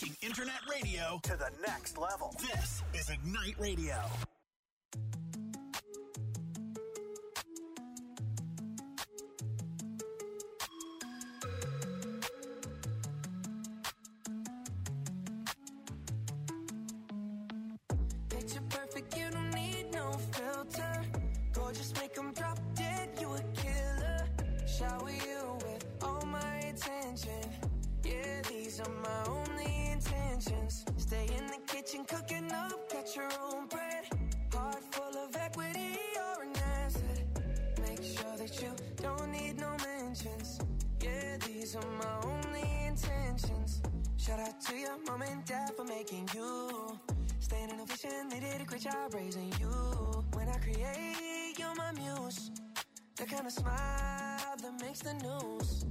Taking internet radio to the next level. This is Ignite Radio. Picture perfect, you don't need no filter. Gorgeous, make them drop dead, you a killer. Shower you with all my attention. Yeah, these are my only intentions. Stay in the kitchen, cooking up, got your own bread. Heart full of equity, you're an asset. Make sure that you don't need no mentions. Yeah, these are my only intentions. Shout out to your mom and dad for making you. Staying in a vision, they did a great job raising you. When I create, you're my muse. The kind of smile that makes the news.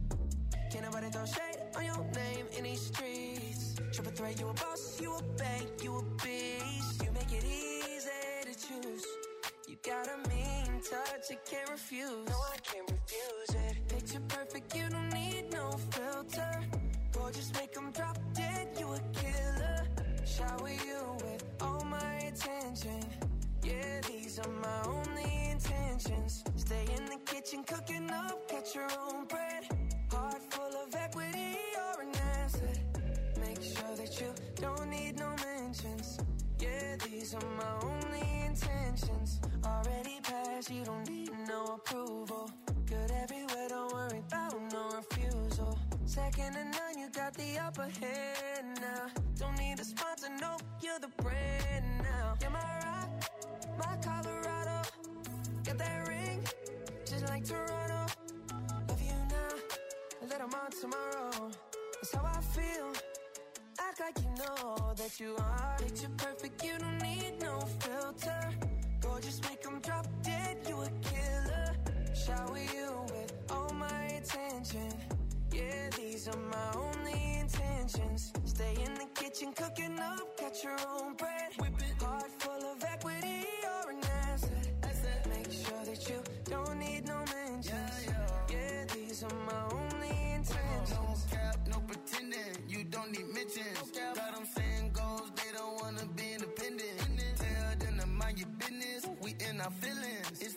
Can't nobody throw shade on your name in these streets. Triple threat, you a boss, you a bank, you a beast. You make it easy to choose. You got a mean touch, I can't refuse. No, I can't refuse it. Picture perfect, you don't need no filter. Gorgeous, make them drop dead, you a killer. Shower you with all my attention. Yeah, these are my only intentions. Stay in the kitchen, cooking up, got your own bread. Heart full of equity, you're an asset. Make sure that you don't need no mentions. Yeah, these are my only intentions. Already passed, you don't need no approval. Good everywhere, don't worry about no refusal. Second to none, you got the upper hand now. Don't need a sponsor, nope, you're the brand now. You're my rock, my Colorado. Got that ring, just like Toronto. Love you now, that I'm on tomorrow. That's how I feel. Act like you know that you are. Picture perfect, you don't need no filter. Gorgeous, make them drop dead, you a killer. Shower you with all my attention. Yeah, these are my only intentions. Stay in the kitchen, cooking up, got your own bread. Whip it. Heart full of equity, you're an asset. Make sure that you don't need no mentions. Yeah, these are my only intentions. No cap, no pretending, you don't need mentions. Got them saying goals, they don't wanna be independent. Tell them to mind your business, we in our feelings. It's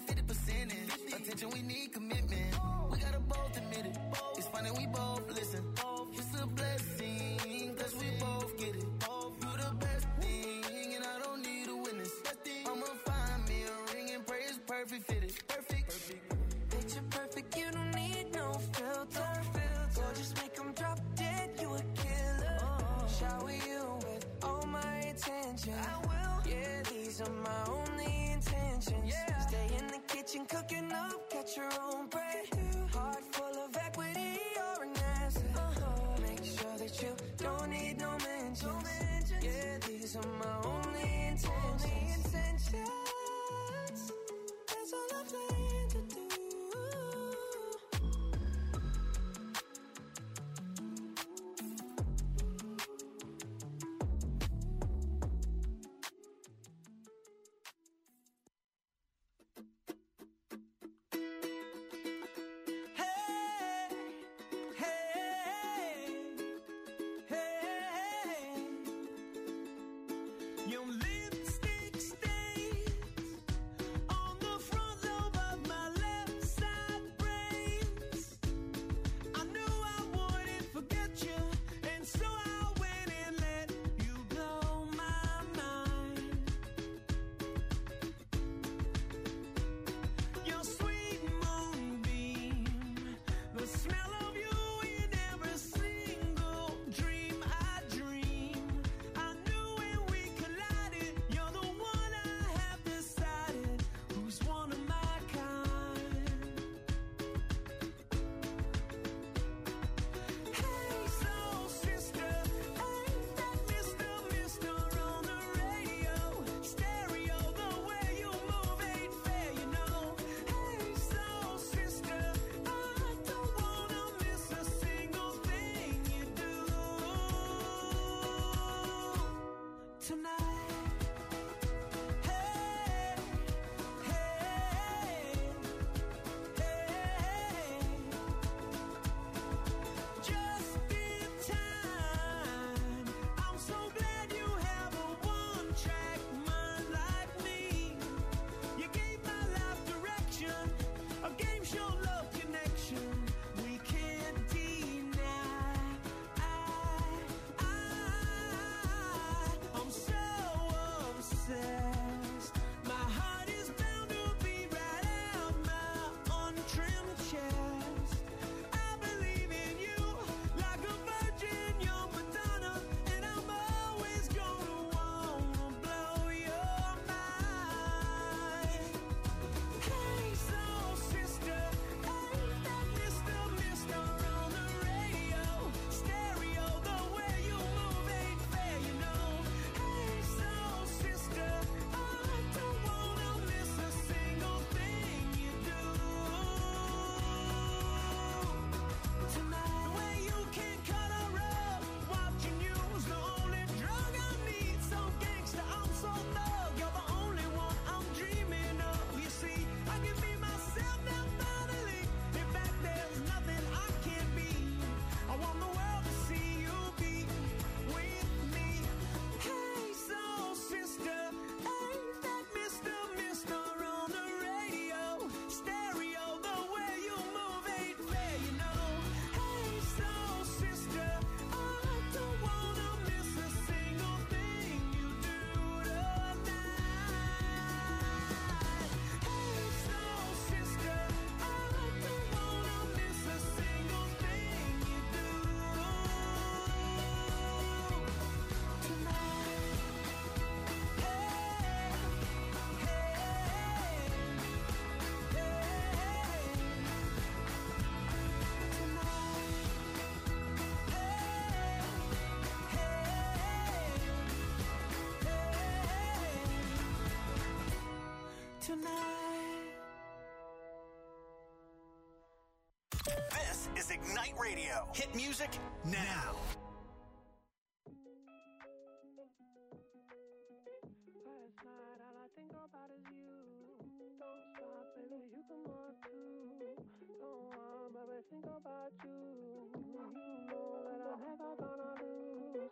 50% attention, we need commitment. We gotta both admit it. It's funny, we both listen. It's a blessing, cause we both get it. You the best thing, and I don't need a witness. I'ma find me a ring and pray it's perfect fitted. Perfect. Picture perfect, you don't need no filter. Gorgeous, make them drop dead, you a killer. Shower you with all my attention. I will. Yeah, these are my only intentions. Yeah. Stay in the kitchen, cooking up, got your tonight. This is Ignite Radio. Hit music now. Last night, all I think about is you. Don't stop, baby, you can walk too. Don't want, baby, think about you. You know that I'm never gonna lose.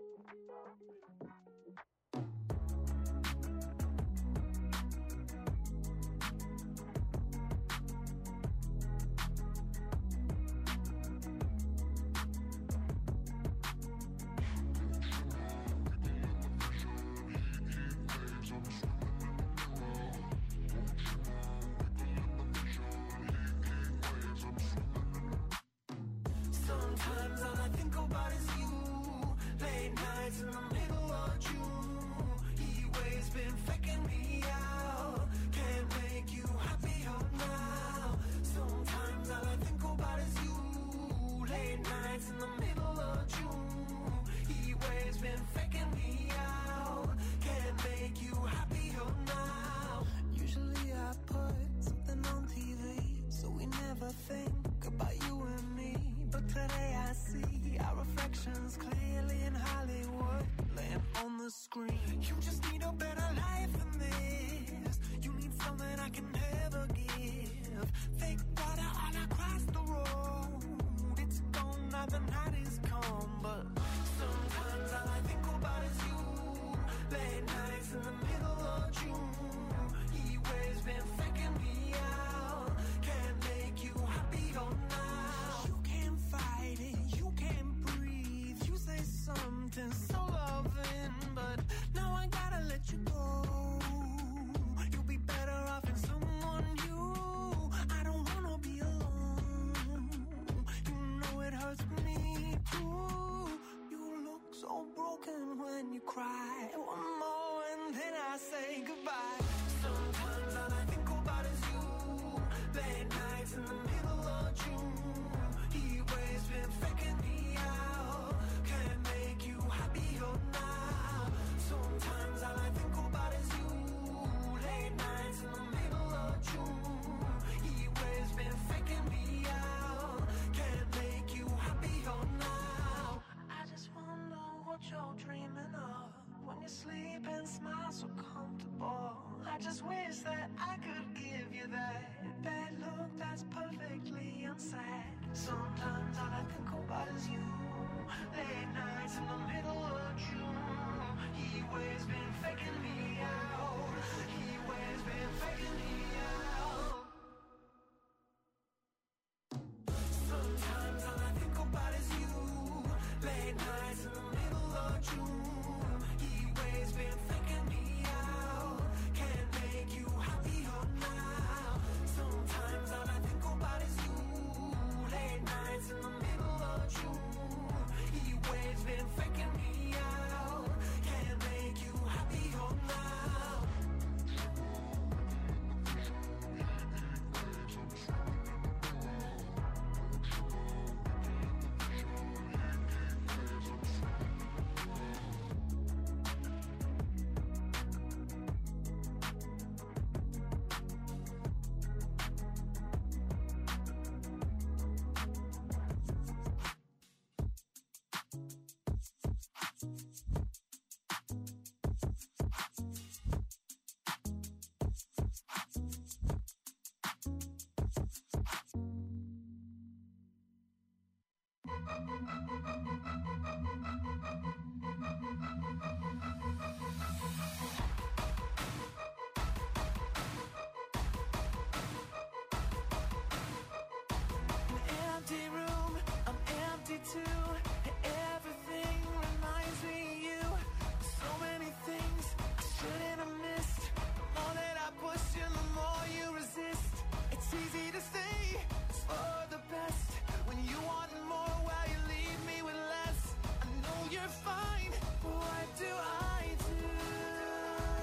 Sometimes all I think about is you. Late nights in the middle of June. He waves been faking me out. Can't make you happier now. Sometimes all I think about is you. Late nights in the middle of June. He waves been faking me out. Can't make you happier now. Usually I put something on TV, so we never think about you and me. But today I see our reflections clearly in Hollywood, laying on the screen. You just need a better life than this. You need something I can never give. Fake water all across the road. It's gone now, the night is come. But sometimes all I think about is you. Late nights in the middle of June. He waves been faking me out. Can't make you happier now. You can't fight it, you can't breathe. You say something so loving, but now I gotta let you go. You'll be better off in someone new. I don't wanna be alone. You know it hurts me too. You look so broken when you cry. One more and then I say goodbye. Sometimes all I think about is you. Late nights in the middle of June. He waves been faking me out. Can't make you happier now. Sometimes all I think about is you. Late nights in the middle of June. He waves been faking me out. Can't make you happier now. I just wonder what you're dreaming of when you sleep and smile so comfortable. I just wish that I could give you that look that's perfectly unsaid. Sometimes all I think about is you. Late nights in the middle of June. He waves been faking me out. He waves been faking me out. Sometimes all I think about is you. Late nights in the middle of June. He waves been faking me out. Can't make you happier now. Sometimes all I think about is you. Late nights in the middle of June. He waves been faking me out. Can't make you happier now. Empty room, I'm empty too. Everything reminds me of you. So many things I shouldn't have missed. The more that I push you, the more you resist. It's easy to say it's for the best when you want more while you leave me with less. I know you're fine, but what do I do?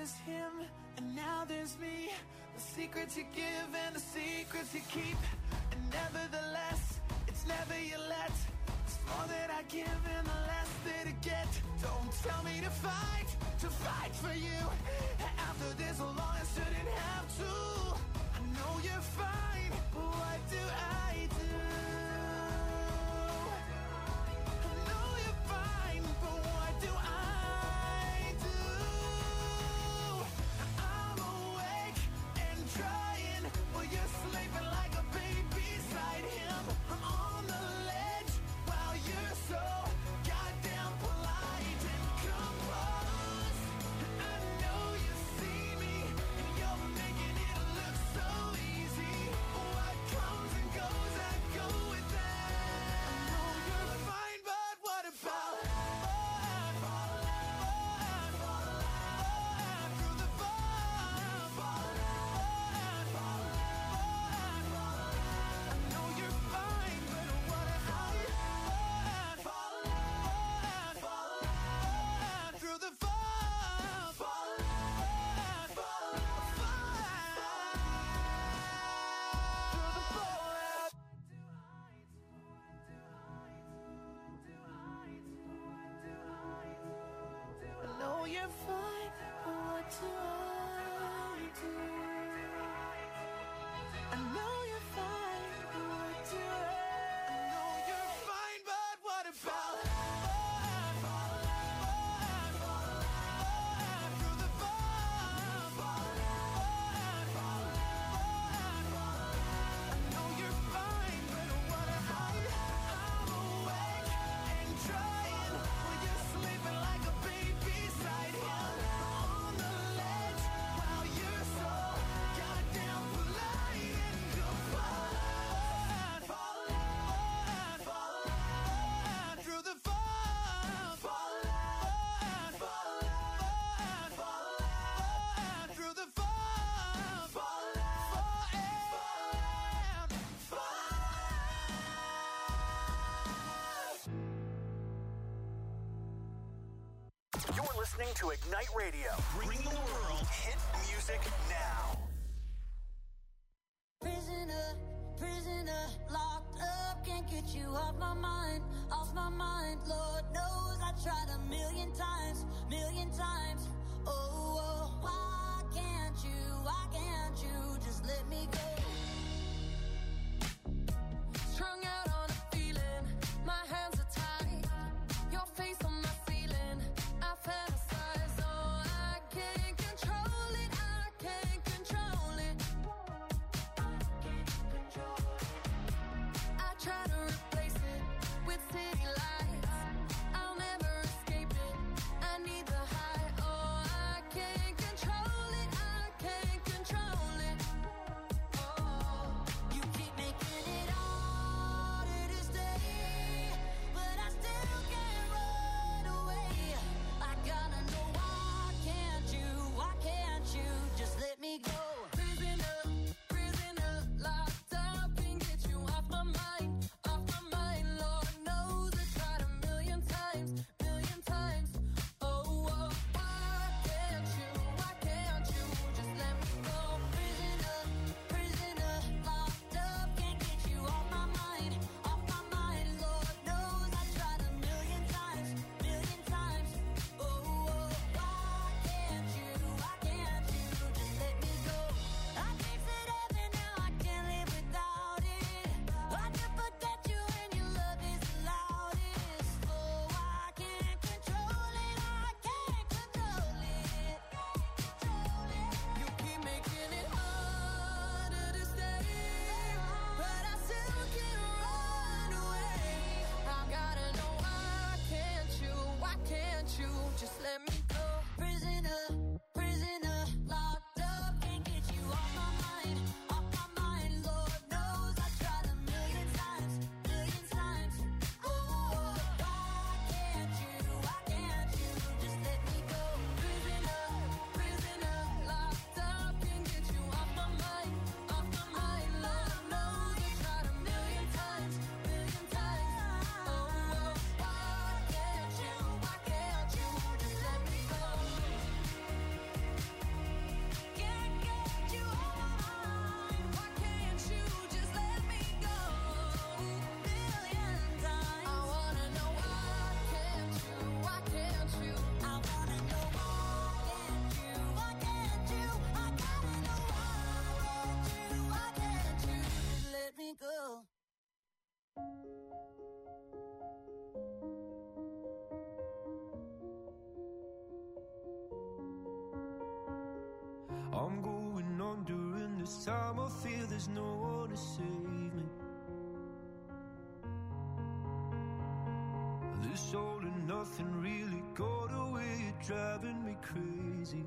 there's him, and now there's me. The secrets you give and the secrets you keep. And nevertheless, it's never you let. It's more that I give and the less that I get. Don't tell me to fight for you. After this long I shouldn't have to. I know you're fine, but what do I do? I know you're fine, but what do I do? I'm awake and trying, while you're sleeping like a baby beside him. I'm on the ledge while you're so goddamn polite and composed. I know you see me and you're making it look so easy. What comes and goes, I go with that. I know you're fine, but what about through the fire? I know you're fine, but what about through the fire? I know you're fine, but what do I do? I know you're fine, but what do I know you're fine, but what about through the fire? I know you're fine, but what about I'm awake and trying, while you're sleeping like a baby beside him. On the ledge while you're so goddamn polite and compliant. Through the fire. Through the fire. You're listening to Ignite Radio, bringing the world hit music now. Prisoner, prisoner, locked up, can't get you off my mind, Lord knows I tried a million times, oh, why can't you just let me go? Strung out on a feeling, my hands are tied, your face on my ceiling, I fantasize, oh, I can't control it, I try to replace it with city lights, I'll never escape it, I need the high, oh, I can't control it, oh, this time I feel there's no one to save me. This all and nothing really got away, you're driving me crazy.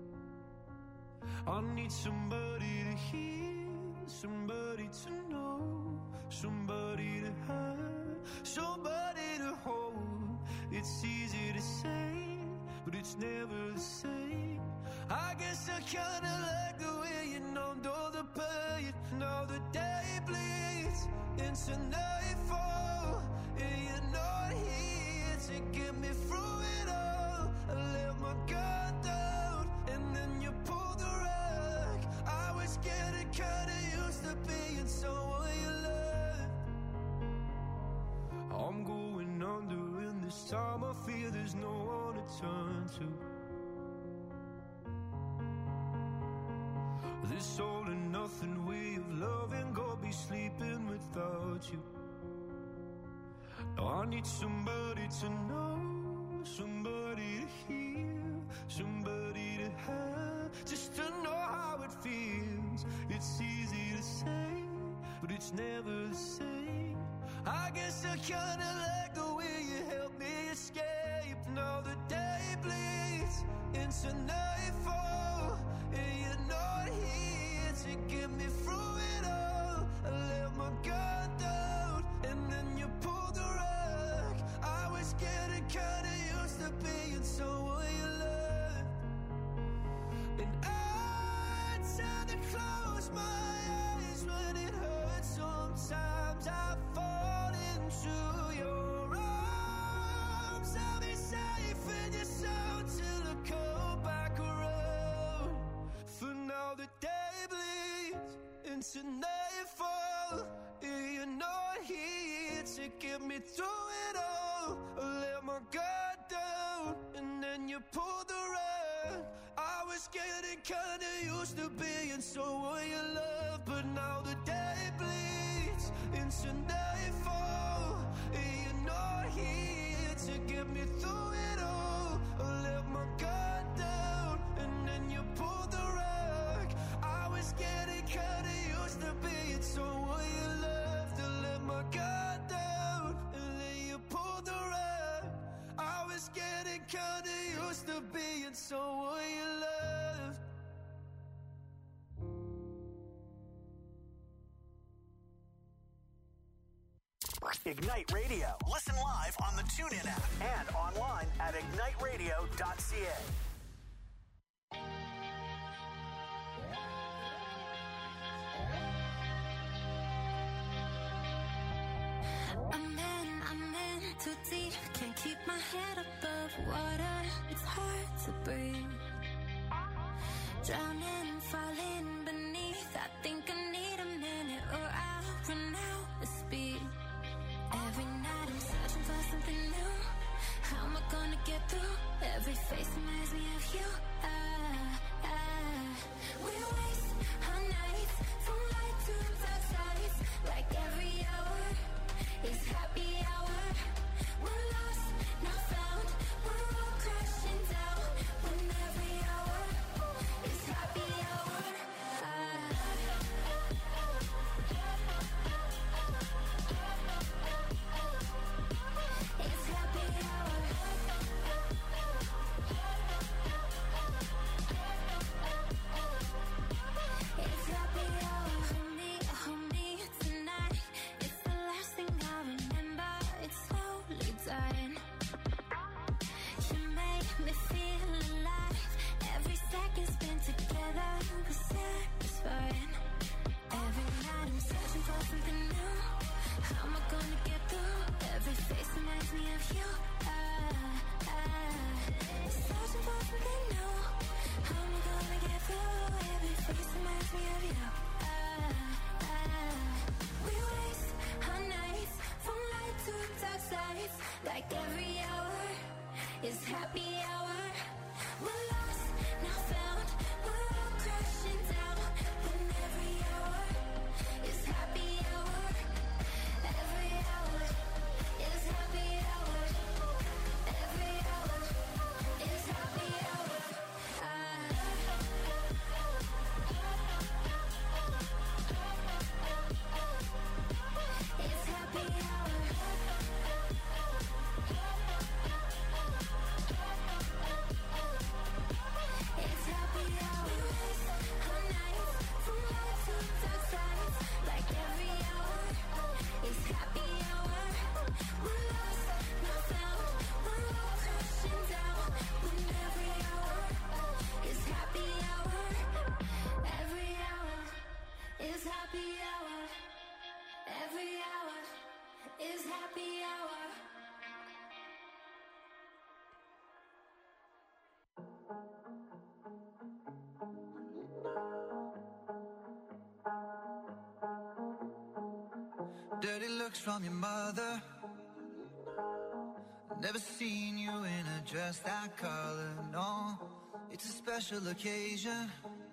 I need somebody to hear, somebody to know, somebody to have, somebody to hold. It's easy to say, but it's never the same. I guess I kinda like the way you numbed all the pain. Now the day bleeds into nightfall, and you're not here to get me through it all. I let my guard down, and then you pulled the rug. I was getting kinda used to being someone you loved. I'm going under, and this time I feel there's no one to turn to. This all and nothing way of loving, go be sleeping without you. Now I need somebody to know, somebody to hear, somebody to have, just to know how it feels. It's easy to say, but it's never the same. I guess I kinda like the way you help me escape. Now the day bleeds into nightfall, and you're not here to get me through it all. I let my guard down, and then you pulled the rug. I was getting kinda used to being someone you loved. And I tend to close my eyes when it hurts. Sometimes I fall into your arms. I'll be safe in your sound till I come back around. For now the day bleeds into nightfall, and you're not here to get me through it all. I let my guard down, and then you pulled the rug. I was getting kinda used to being someone you love, but now the day bleeds into nightfall, and you're not here to get me through it all. I let my guard down, and then you pulled the rug. I was getting kinda used to being someone you loved. I let my guard down, and then you pulled the rug. I was getting kinda used to being someone you loved. Ignite Radio. Listen live on the TuneIn app and online at igniteradio.ca. I'm in too deep, can't keep my head above water. It's hard to breathe. Drowning, falling beneath. I think I need a minute or I'll run out of speed. Every night I'm searching for something new. How am I gonna get through? Every face reminds me of you. We waste our nights from light to dark sides. Like every hour is happy hour. We're lost, not found. We're all crashing down. When every hour is happy hour. It's happy hour. It's happy hour. Hold me tonight. It's the last thing I remember. It's slowly dying. You make me feel alive. Every second spent together was satisfying. Every night I'm searching for something new. How am I gonna get through? Every face reminds me of you. Searching for something new. How am I gonna get through? Every face reminds me of you. We waste our nights from light to dark sides. Like every hour is happy hour. We're lost, not found. We're all crashing down. When every hour is happy hour. Every hour is happy hour. Every hour is happy hour. is happy hour. Dirty looks from your mother. Never seen you in a dress that color, no. It's a special occasion.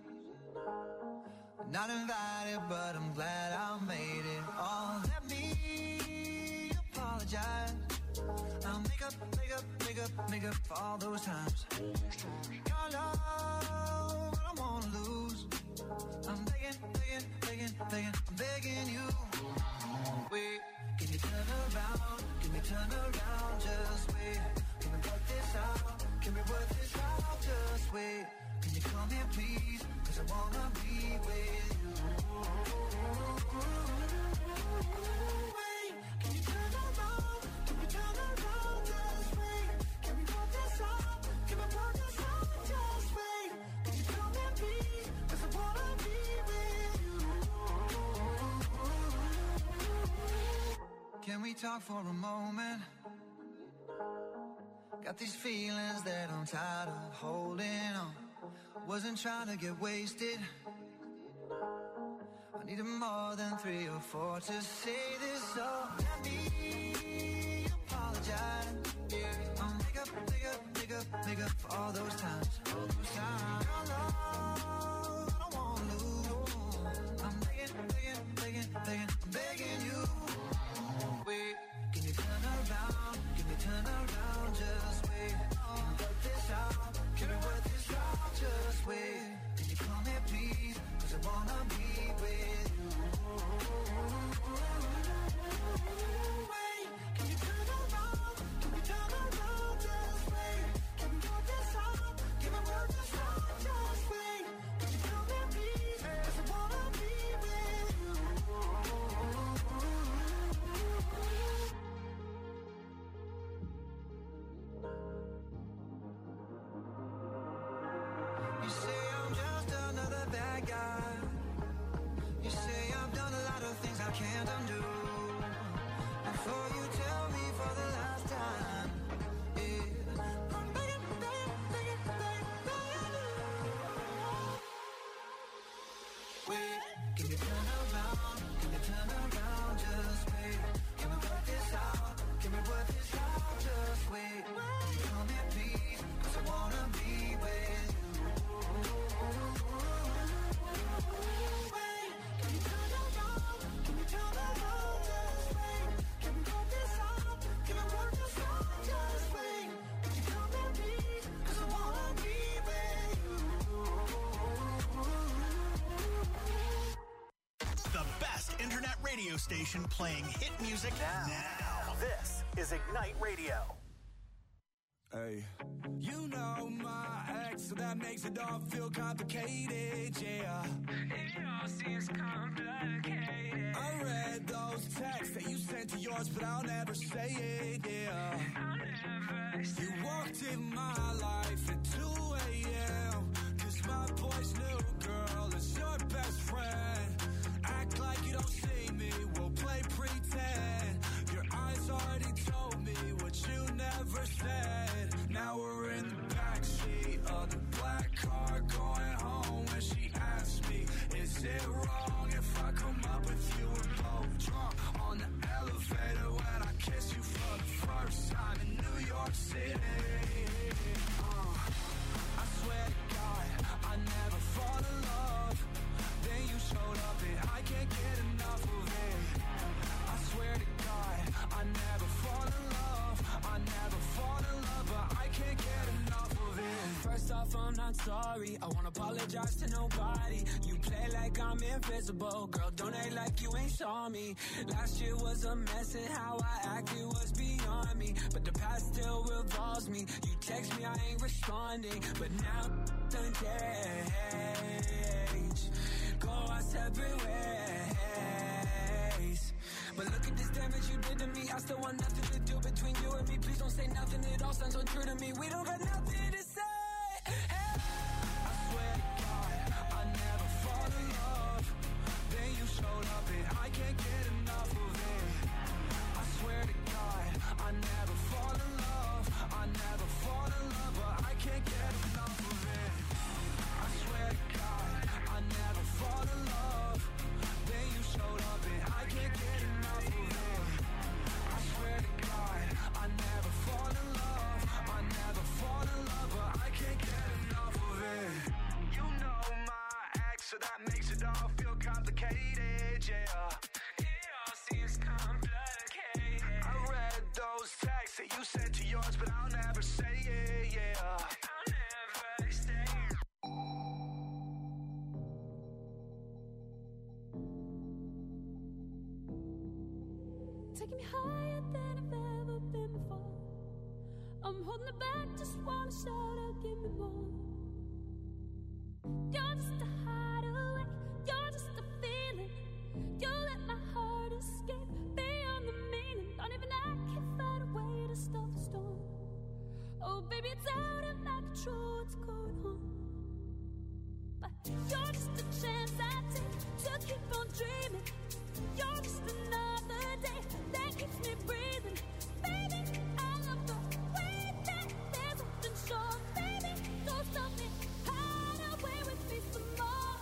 Not invited, but I'm glad I made it. Oh, let me apologize. I'll make up for all those times. Your love, I don't wanna lose. I'm begging, I'm begging you. Wait, can you turn around? Can we turn around? Just wait. Can we work this out? Can we work this out? Just wait. Can you come here, please? 'Cause I wanna be with you. Wait, can you turn around? Can we turn around? Just wait. Can we work this out? Can we work this out? Just wait. Can you come here, please? 'Cause I wanna be with you. Can we talk for a moment? Got these feelings that I'm tired of holding on. Wasn't trying to get wasted. I needed more than 3 or 4 to say this, so let me apologize. Yeah, I'll make up for all those times. Your love, I don't wanna lose. I'm begging you. Wait, can you turn around? Can you turn around? Just wait. Can we work this out? Can we work this out? Just wait. Can you come here, please? 'Cause I wanna be with you. Wait, can you turn around? Can we turn around? Just wait. Can we work this out? Can we work this out? Just wait. Can you come here, please? 'Cause I wanna be with you. You say I'm just another bad guy. You say I've done a lot of things I can't undo. Before you tell me for the last time, yeah, I'm begging you. Wait, can you turn around? Can you turn around? Just wait. Can we work this out? Can we work this out? Just wait. Can you come here, please? 'Cause I wanna be with you. Wait, can you turn around? Can you turn around? Just wait. Can we work this out? Can we work this out? Just wait. Can you come here, please? 'Cause I wanna be with you. The best internet radio station playing hit music now. This is Ignite Radio. Hey, you know my ex, so that makes it all feel complicated, yeah. It all seems complicated. I read those texts that you sent to yours, but I'll never say it, yeah. I'll never say you walked in my life at 2 a.m. 'Cause my boy's new girl is your best friend. Act like you don't see me, we'll play pretend. Your eyes already told me what you never said. Now we're in the backseat of the black car going home when she asked me, is it wrong if I come up with you and both drunk on the elevator when I kiss you for the first time in New York City? I swear to God, I never fall in love. Then you showed up and I can't get enough of it. I swear to God, I never fall in love. I never fall in love, but I can't get enough of it. First off, I'm not sorry. I won't apologize to nobody. You play like I'm invisible. Girl, don't act like you ain't saw me. Last year was a mess and how I acted was beyond me. But the past still revolves me. You text me, I ain't responding. But now done change. Go our separate ways. But look at this damage you did to me. I still want nothing to do between you and me. Please don't say nothing, it all sounds so true to me. We don't got nothing to say. Hey. I swear to God, I never fall in love. Then you showed up and I can't get enough of it. I swear say you said to yours, but I'll never say it, yeah. I'll never stay. Taking me higher than I've ever been before. I'm holding it back, just wanna shout out, give me more. You're just a hideaway, you're just a feeling. You let my heart escape beyond the meaning. Don't even I can find a way to stop the storm. Oh baby, it's out of my control, what's going on? But you're just a chance I take to keep on dreaming. You're just another day that keeps me breathing. Baby, I love the way that there's something sure. Baby, don't stop me, hide away with me some more.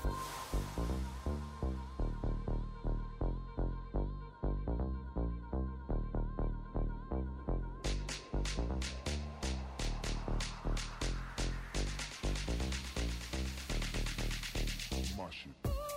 My shit.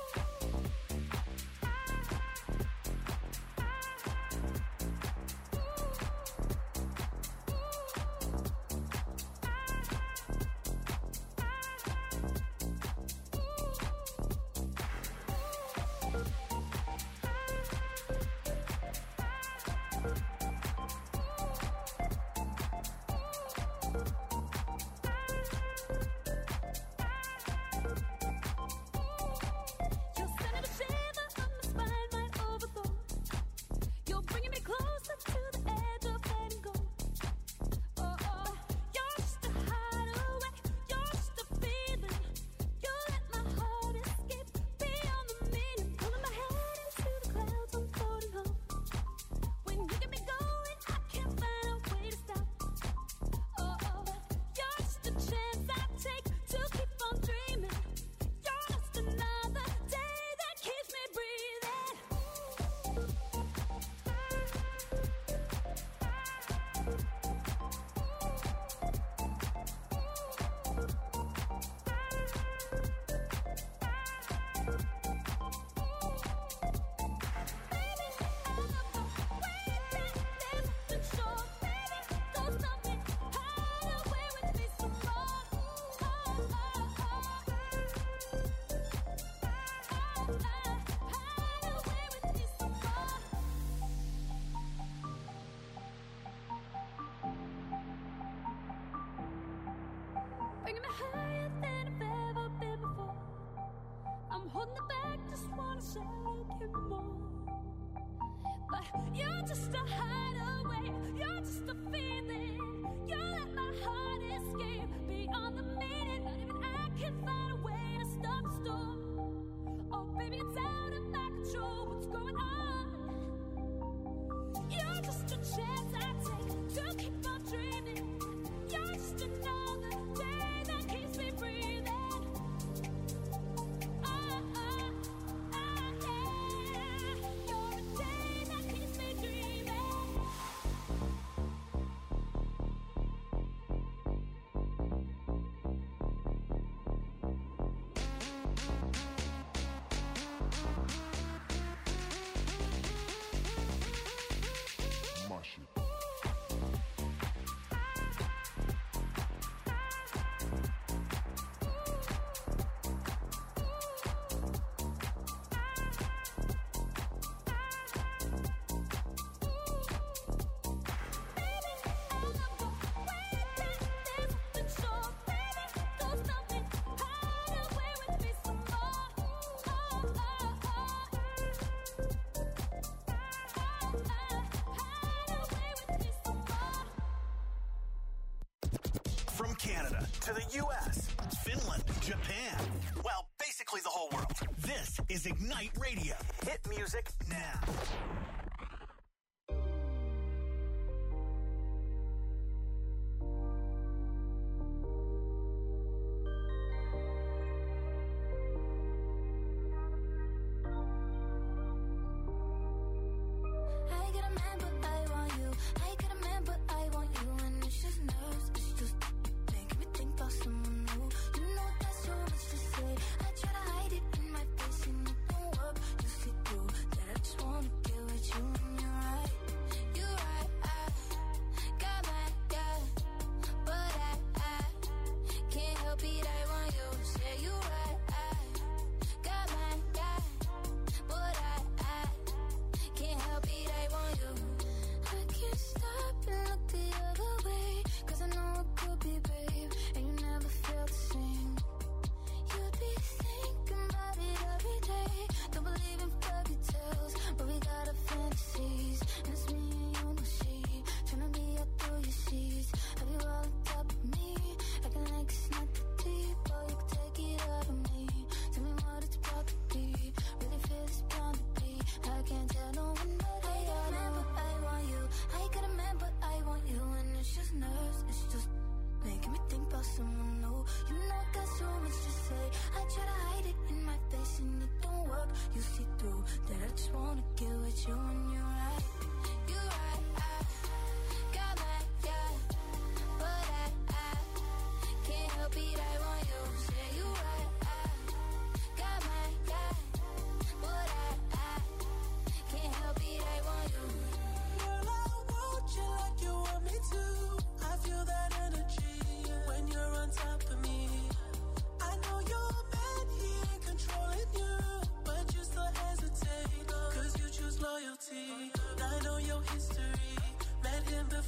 Bringing me higher than I've ever been before. I'm holding it back, just wanna shout, give me more. But you're just a hideaway, you're just a feeling. You let my heart escape beyond the meaning. Not even I can find a way to stop the storm. Oh baby, it's out of my control, what's going on? You're just a chance I take to keep on dreaming. You're just another day that keeps me breathing. Yeah. You're a day that keeps me dreaming. My shit. From Canada to the U.S., Finland, Japan. Well, basically the whole world. This is Ignite Radio. Hit music now. I get a man, but I want you. I get a man, but I want you. And it's just nerves, it's just making me think about someone new. You know that's so much to say. I try to hide it in my face and it don't work. You see through that I just wanna get with you.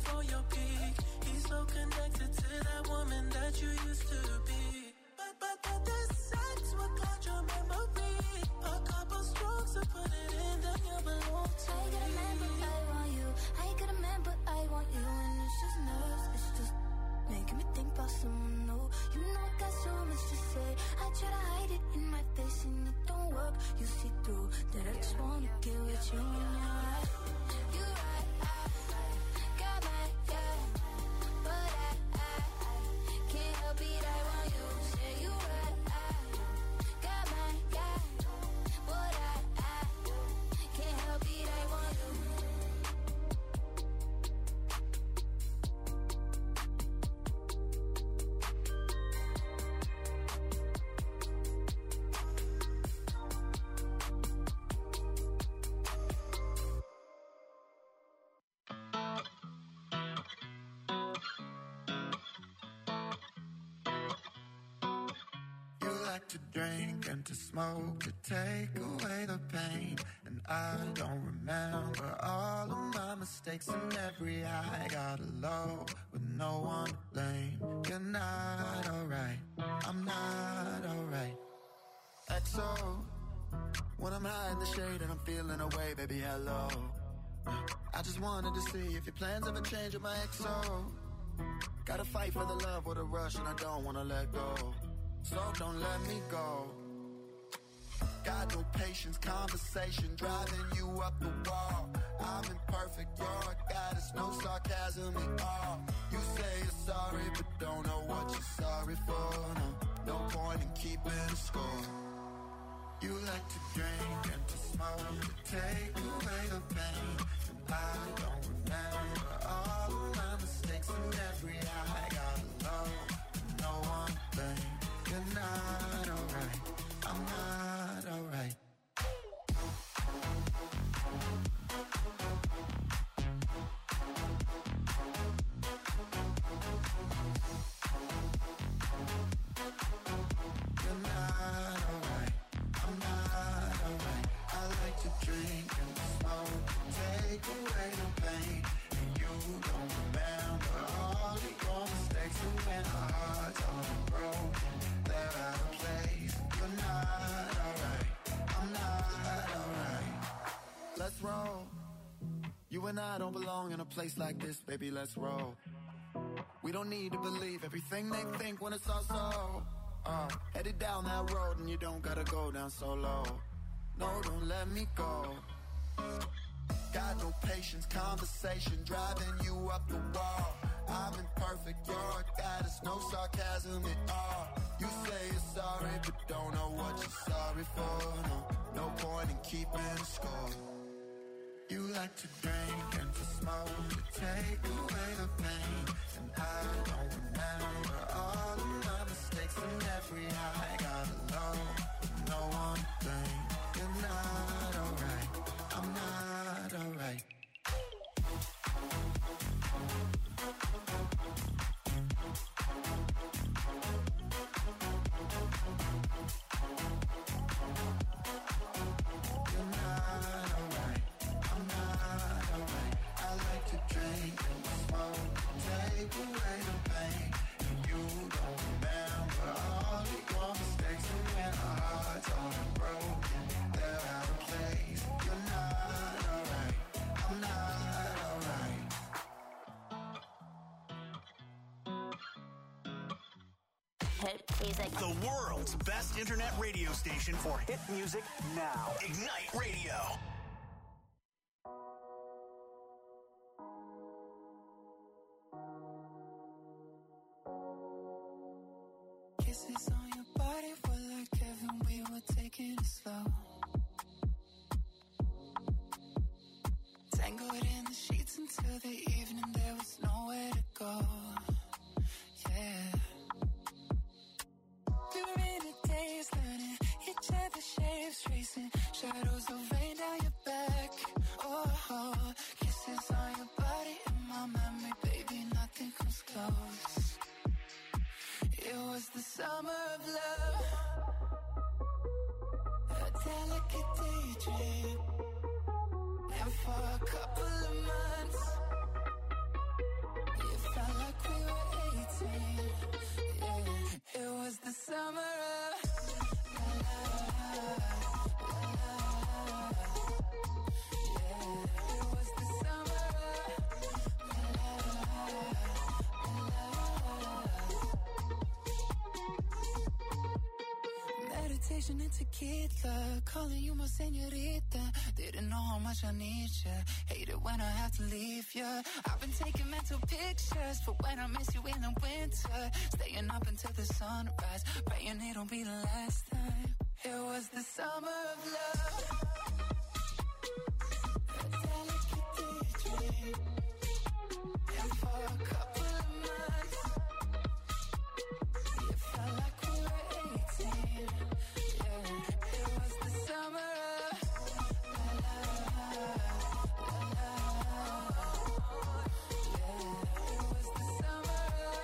before your peak. He's so connected to that woman that you used to be. But this sex will cloud your memory. A couple strokes to put it in, then you belong to me. I got a man, but I want you. I got a man, but I want you. And it's just nerves, it's just making me think about someone new. You know I got so much to say. I try to hide it in my face and it don't work. You see through that I just wanna get with you. You right, got my yeah, but I can't help it. I want you. Say you right, got my yeah, but I can't help it. I want you. To drink and to smoke to take away the pain. And I don't remember all of my mistakes and every high. Got low with no one to blame. You're not alright, I'm not alright. XO, when I'm high in the shade and I'm feeling away, baby, hello. I just wanted to see if your plans ever change with my XO. Gotta fight for the love with a rush and I don't wanna let go. So don't let me go. Got no patience, conversation driving you up the wall. I'm imperfect, you're a goddess, no sarcasm at all. You say you're sorry, but don't know what you're sorry for. No point in keeping score. You like to drink and to smoke to take away the pain. And I don't remember all of my mistakes and every high. Got low, no one to blame. You're not alright, I'm not alright. You're not alright, I'm not alright. I like to drink and smoke, take away the pain. And you don't remember all of your mistakes. And when our hearts are broken, they're out of place. You're not alright, I'm not alright. Let's roll. You and I don't belong in a place like this, baby, let's roll. We don't need to believe everything they think when it's all so. Headed down that road and you don't gotta go down so low. No, don't let me go. Got no patience, conversation driving you up the wall. I'm imperfect, you're a goddess, no sarcasm at all. You say you're sorry, but don't know what you're sorry for. No point in keeping score. You like to drink and to smoke to take away the pain. And I don't remember all of my mistakes and every high. Got low, no one to blame. You're not alright, I'm not alright. You're not alright, I'm not alright. I like to drink and smoke, take away the pain. And you don't remember all of your mistakes. And when our hearts are broken, they're out of place. You're not alright, I'm not alright. Hit music. The world's best internet radio station for hit music now. Ignite Radio. Kisses on your body were like heaven, we were taking it slow. Tangled in the sheets until the evening, there was nowhere to go. Yeah. We were in a daze, learning each other's shapes, tracing shadows of rain down your back. Oh, kisses on your body in my memory, baby, nothing comes close. It was the summer of love, a delicate daydream. And for a couple of months, Ocean and tequila, calling you my señorita. Didn't know how much I need ya. Hate it when I have to leave ya. I've been taking mental pictures for when I miss you in the winter. Staying up until the sunrise, praying it'll be the last time. It was the summer of love. A delicate daydream. And for a couple of months, it felt like we were 18. Yeah, it was the summer of love. Yeah, it was the summer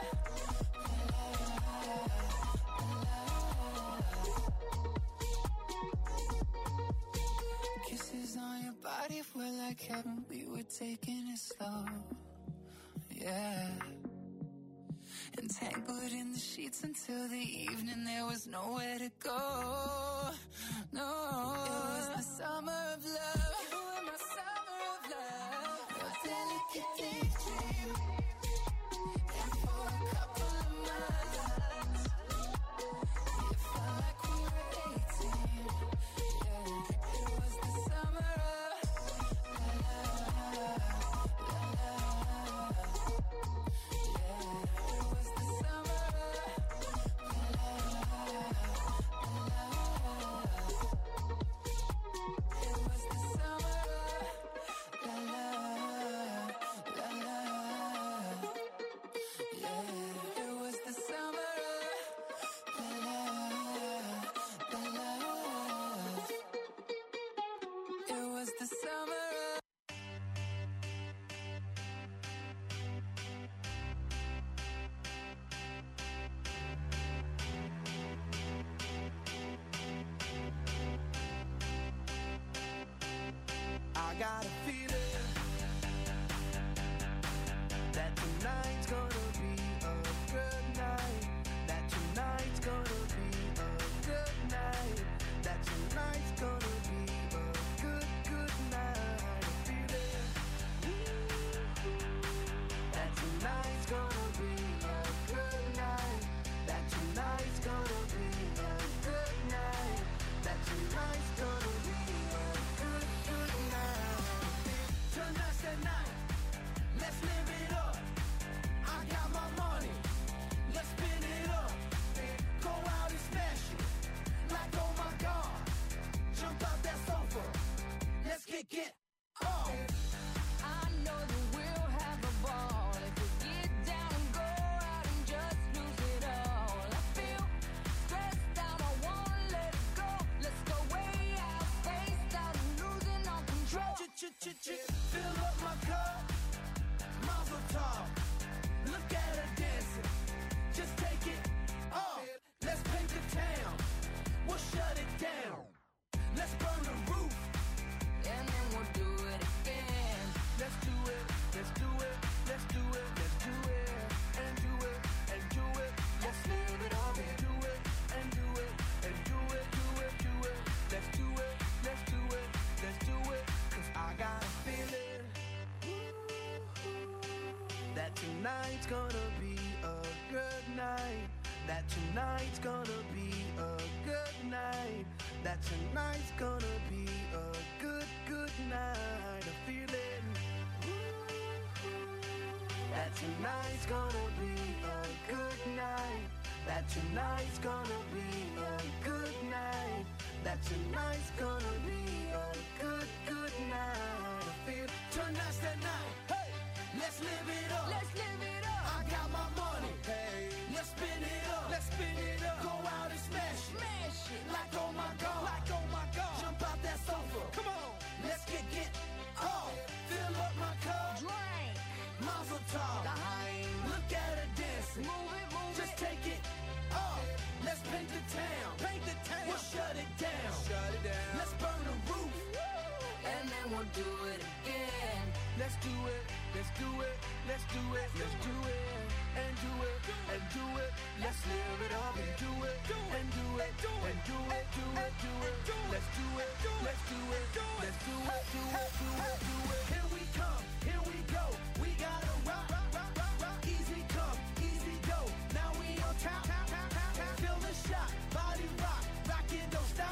of kisses on your body were like heaven. We were taking it slow. Yeah. Entangled in the sheets until the evening, there was nowhere to go. No, it was the summer of love. You were my summer of love. A delicate daydream. And for a couple of months, it felt like we were 18. Yeah, it was the summer of love. I got a feeling that tonight's gonna be a good night. That tonight's gonna be a good night. That tonight's gonna be a good, good night. A feeling that tonight's gonna be a good night. That tonight's gonna be a good night. That tonight's gonna be a good, good night. Tonight's the night, let's live it up. I got my money, let's spin it up. Go out and smash it, like oh my God. Jump out that sofa, let's kick it off. I know that we'll have a ball if we get down and go out and just lose it all. I feel stressed out, I wanna let it go. Let's go way out, spaced out and losing all control. Fill up my cup, Mazel tov. Look at her dancing, just take it off. Let's paint the town, we'll shut it down. Let's burn the roof, And then we'll do it again. let's do it, let's do it, let's do it, let's do it, and do it, and do it. Let's live it up and do it, and do it, and do it, do it, do it. Let's do it, let's do it, let's do it. 'Cause I got a feeling that tonight's gonna be a good night. That tonight's gonna be a good night. That tonight's gonna be a good, good night. A feeling that tonight's gonna be a good night. That tonight's gonna be a good night. That tonight's gonna be a good, good night. I feel tonight's the night. Hey, let's live it up. Let's live it up. I got my money. Hey, let's spin it up. Let's spin it up. Go out and smash it. Smash it. Like oh my God. Like oh my God. Jump out that sofa. Come on. Let's kick it off. Fill up my cup. Drink. Mazel tov. Look at her dancing. Move it, move Just it. take it off. Let's paint the town. Paint the town. We'll shut it down. Shut it down. Let's burn the roof. And then we'll do it again. Let's do it. Let's do it. Let's do it. Let's do it. And do it. And do it. Let's live it up and do it. And do it. And do it. Do it. Do it. Let's do it. Let's do it. Let's do it. Do it. Do it. Do it. Here we come. Here we go. We gotta rock. Easy come. Easy go. Now we on top. Feel the shot. Body rock. Rock it. Don't stop.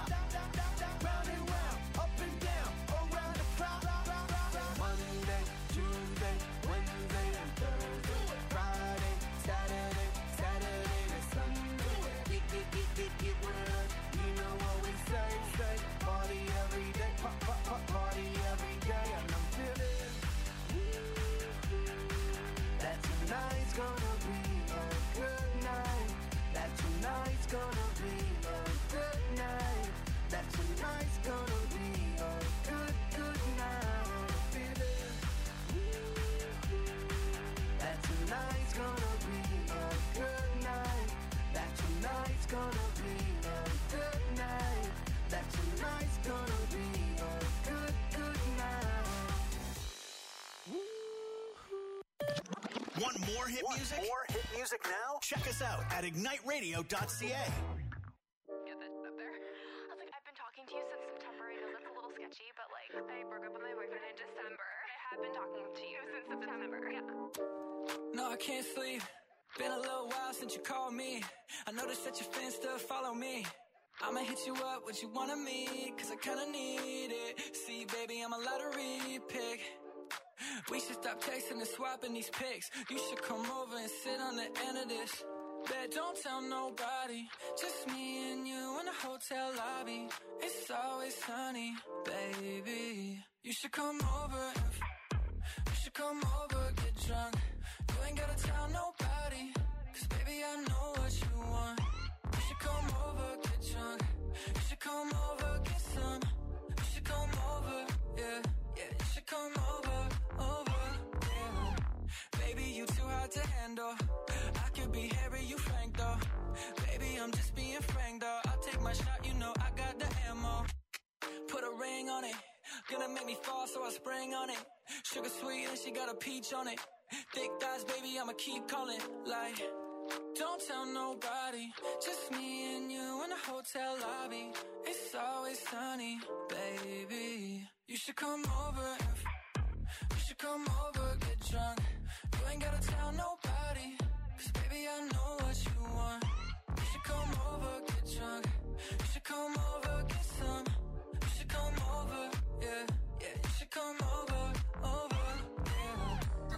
more hit music? More hit music now? Check us out at igniteradio.ca. Get that up there. I was like, I've been talking to you since September. I know that's a little sketchy, but like, I broke up with my boyfriend in December. I have been talking to you since September. Yeah. No, I can't sleep. Been a little while since you called me. I noticed that your fans still follow me. I'ma hit you up, what you wanna meet, cause I kinda need it. See, baby, I'm a lottery pick. We should stop texting and swapping these pics. You should come over and sit on the end of this. Bet don't tell nobody, just me and you in the hotel lobby. It's always sunny, baby. You should come over, you should come over, get drunk. You ain't gotta tell nobody, cause baby I know what you want. You should come over, get drunk. You should come over, get some. You should come over, yeah, yeah. You should come over, yeah. Baby, you too hard to handle. I could be Harry, you Frank though. Baby, I'm just being frank though. I'll take my shot, you know I got the ammo. Put a ring on it, gonna make me fall, so I spring on it. Sugar sweet and she got a peach on it. Thick thighs, baby, I'ma keep calling. Like, don't tell nobody, just me and you in the hotel lobby. It's always sunny, baby. You should come over, you should come over, get drunk. You ain't gotta tell nobody, cause baby I know what you want. You should come over, get drunk. You should come over, get some. You should come over, yeah, yeah. You should come over, yeah.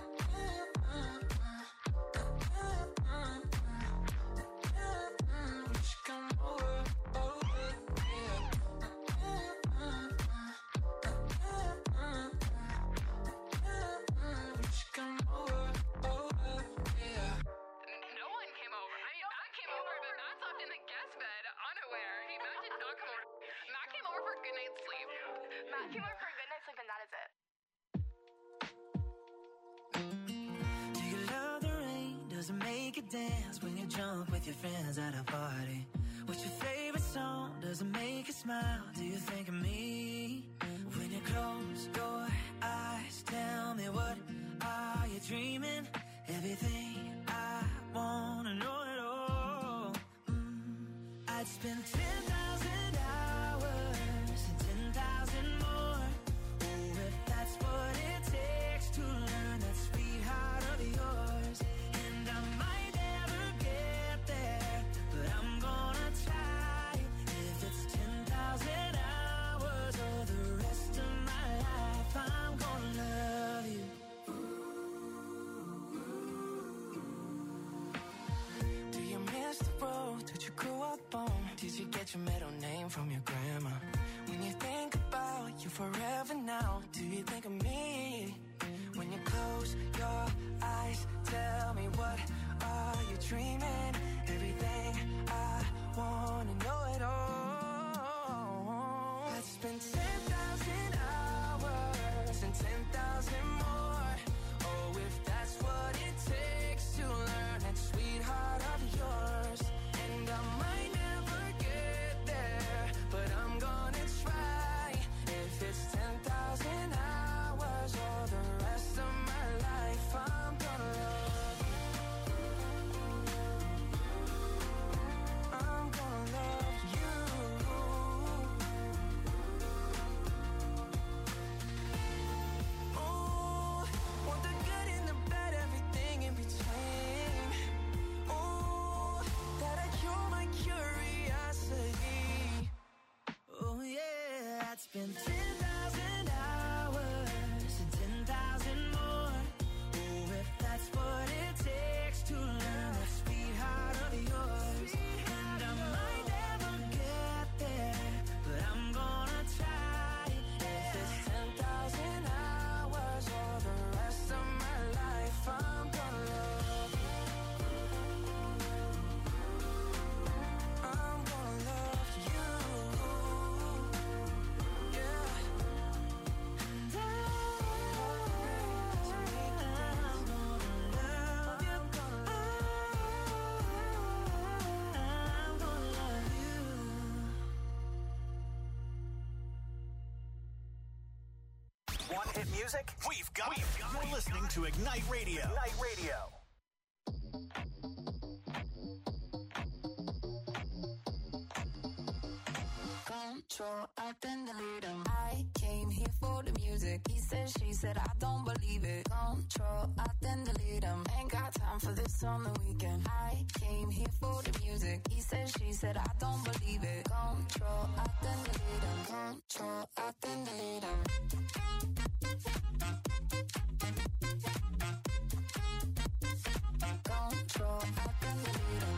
You should come over, yeah. You should come over, yeah. No one came over. I mean, Matt came over, but Matt slept in the guest bed, unaware. Matt did not come over. Matt came over for a good night's sleep. Matt came over for a good night's sleep, and that is it. Do you love the rain? Does it make you dance when you jump with your friends at a party? What's your favorite song? Does it make you smile? Do you think of me? When you close your eyes, tell me what are you dreaming? Everything I wanna know it all. I'd spend 10,000 hours and 10,000 more. Oh, if that's what it takes to learn that sweetheart of yours. And I might never get there, but I'm gonna try. If it's 10,000 hours or the rest of my life, I'm gonna love you. Do you miss the road that you grew up on? Did you get your middle name from your grandma? When you think about you forever now, do you think of me? When you close your eyes, tell me what are you dreaming? Everything I wanna know it all. I'd spend 10,000 hours and 10,000 more. Oh, if that's what it takes to learn that sweetheart of yours. And I might never get there, but I'm gonna try. If it's 10,000 hours or the rest of my life, I'm gonna love you. I'm gonna love you. Oh, want the good and the bad, everything in between. Oh, that'll cure my curiosity. Oh yeah, I'd spend 10,000 hours and 10,000 more. Oh, if that's what it takes to learn that sweetheart of yours. And I might never get there, but I'm gonna try. If it's 10,000 hours or the rest of my life, I'm gonna love you. I'm gonna love you. Yeah. And I'm gonna love you. Want hit music? We've got it. You're listening to Ignite Radio. Ignite Radio. Control, I then delete him. I came here for the music. He said, she said, I don't believe it. Control, I then delete him. Ain't got time for this on the weekend. I came here for the music. He said, she said, I don't believe it. Control, I then delete him. Control, I then delete him. Control, I then delete him.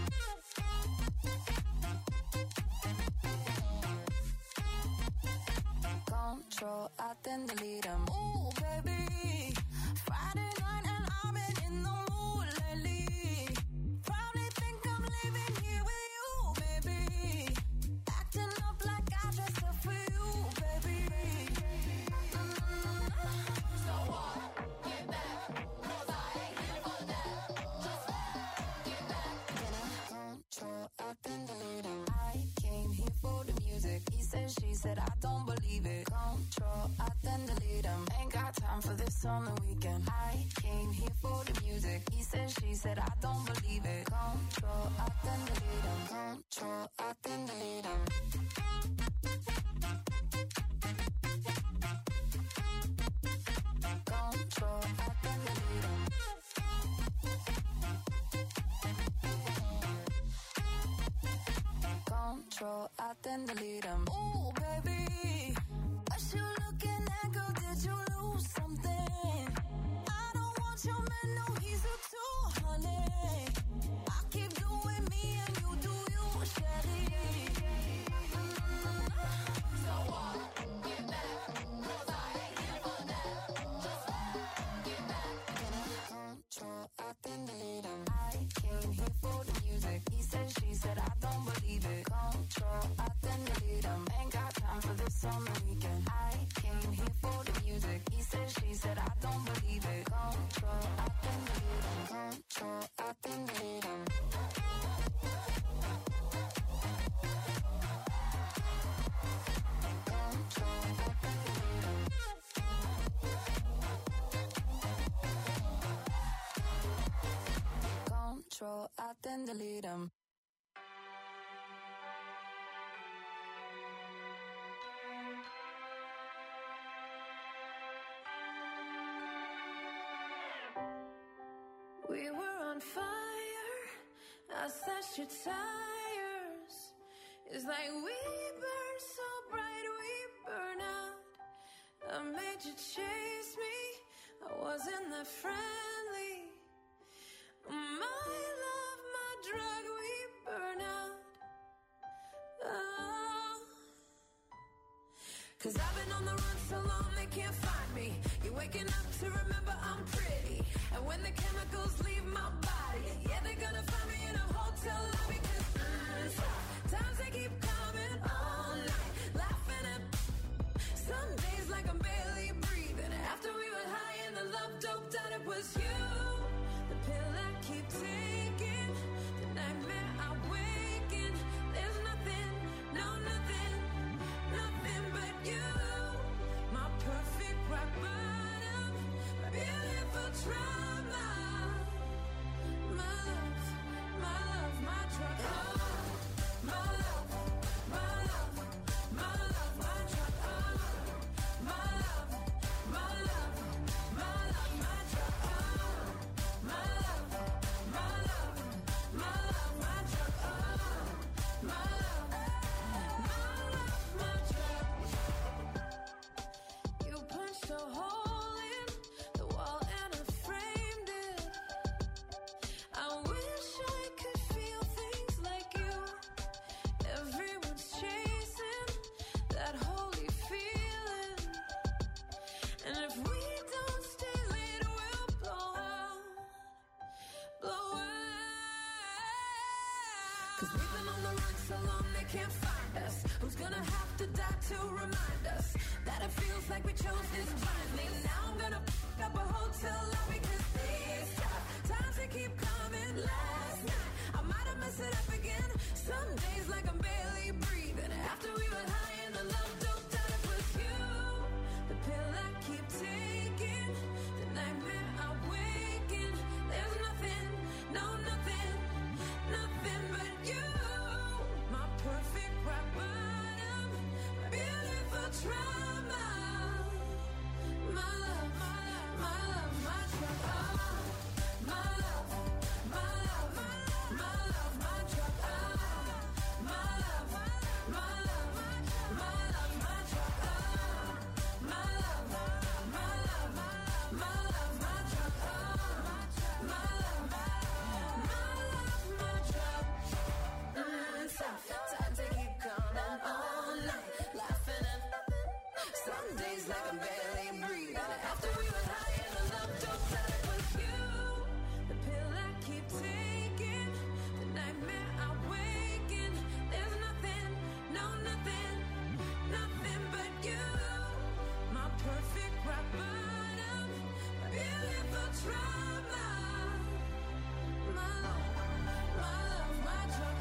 Control, I then delete him. Ooh, baby, Friday night and I've been in the mood lately. Probably think I'm living here with you, baby. Acting up like I dressed up for you, baby. So what? Get back, 'cause I ain't here for that. Just get back. Then control, I then delete him. I came here for the music. He said, she said, I don't believe it. Control, I then delete him. Ain't got time for this on the weekend. I came here for the music. He said, she said, I don't believe it. Control, I then delete him. Control, I then delete him. Control, I then delete him. Control, I then delete him. Ooh, baby, what you looking at, girl? Did you lose something? I don't want your man, no, he's a too, honey. I keep doing me and you do you, Shelly. So what? Get back, 'cause I ain't here for that. Just get back. Control, I then delete him. I came here for the music. He said, she said, I don't believe it. Control, I then delete him. Ain't got time for this on the weekend. I came here for the music. He said, she said, I don't believe it. Control, I then delete him. Control, I then delete him. Control, I then delete him. Control, I then delete him. We were on fire, I slashed your tires. It's like we burn so bright, we burn out. I made you chase me, I wasn't that friendly. My love, my drug, we burn out. Oh. 'Cause I've been on the run so long they can't find me. You're waking up to remember I'm pretty. And when the chemicals leave my body, yeah, they're gonna find me in a hotel lobby. 'Cause times they keep coming all night, laughing at some days like I'm barely breathing. After we were high and the love doped out, it was you. The pill I keep taking, the nightmare I wake in. There's nothing, no nothing, nothing but you. My perfect rock bottom, my beautiful trauma. My love, my love, my drug. Oh, my love, my love, my love, my drug. Oh, my love, my love, my love, my drug. Oh, my love, my love, my love, my drug. Oh, my love, my drug. You punched a hole in the wall and I framed it. I wish I could feel things like you. Everyone's chasing that holy feeling. And if we don't stay late, we'll blow out. Blow out. 'Cause we've been on the run so long they can't find us. Who's gonna have to die to remind us that it feels like we chose this blindly? Now I'm gonna f*** up a hotel lobby 'cause these times they keep coming. Last night I might have messed it up again. Some days like I'm barely breathing. After we were high and the love doped out, it was you. The pill I keep taking, the nightmare I wake in. There's nothing, no nothing. Some days like I barely breathe. And after we were high and the love don't tell it was you. The pill I keep taking, the nightmare I wake in. There's nothing, no nothing, nothing but you. My perfect rock bottom, my beautiful trauma. My love, my drug,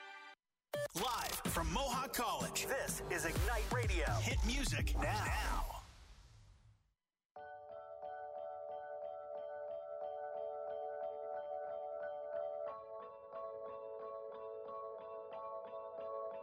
Live from Mohawk College, this is Ignite Radio. Hit music now.